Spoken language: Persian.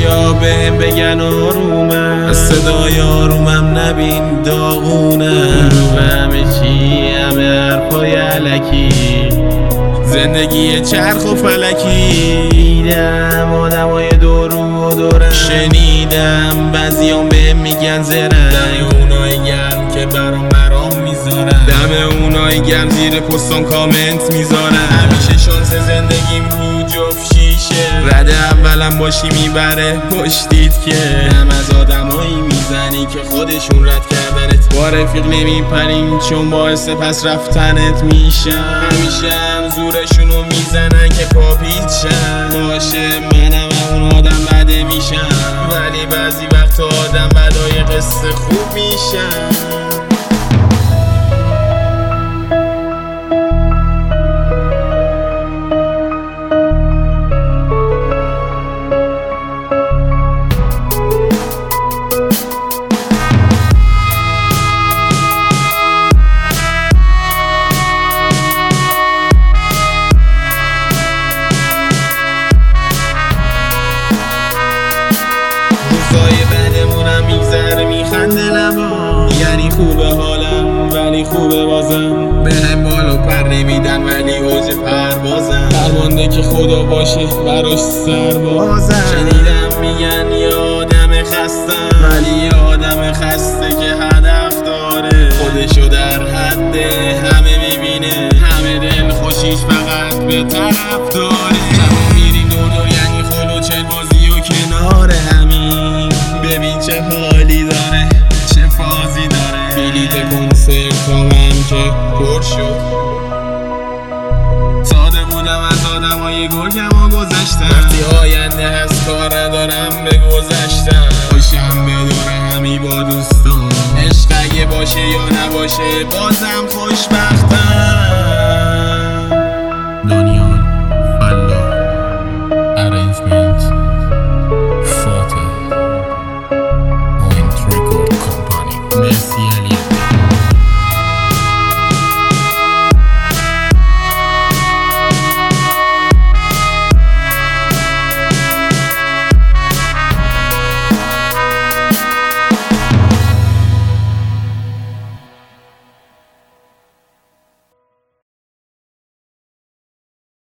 ها بهم بگن آرومم، از صدای آرومم نبین داغونم. رو همه چی همه حرفای علکی، زندگی چرخ و فلکی. دیدم آدمای دور و دورم، شنیدم بعضیام بهم میگن زرنگ. دم اونایی گرم که برام میذارن، دم اونایی گرم زیر پستان کامنت میذارن. همیشه شانس زندگیم رو جفت شیشه، رد اولم باشی میبره پشتید که هم از آدمایی میزنی که خودشون رد کردنت. با رفیق نمیپریم چون باعث پس رفتنت میشن. همیشه هم زورشونو میزنن که پاپیچن. باشه منم اون آدم بده میشم، ولی بعضی وقت آدم بدای قصه خوب میشن. روزای بعدمونم میگذره میخنده لبا، یعنی خوبه حالم ولی خوبه بازم. بهم بالو پر نمیدن ولی اوج پروازم. فرمانده که خدا باشه براش سربازم. شنیدم میگن یه آدم خستم، ولی یه آدم خسته که هدف داره، خودشو در حد همه میبینه، همه دل خوشیش فقط به طرف داره. میریم دور یعنی خلو چل بازی و کنار همین، ببین چه حالی داره چه فازی داره. بلیت کنسرت هم که پر شد، ساده بودم از آدمای گرگم و گذشتم. وقتی آینده هست کار ندارم به گذشتم، خوشم بداره همی با دوستان. عشق اگه باشه یا نباشه بازم خوشبختم.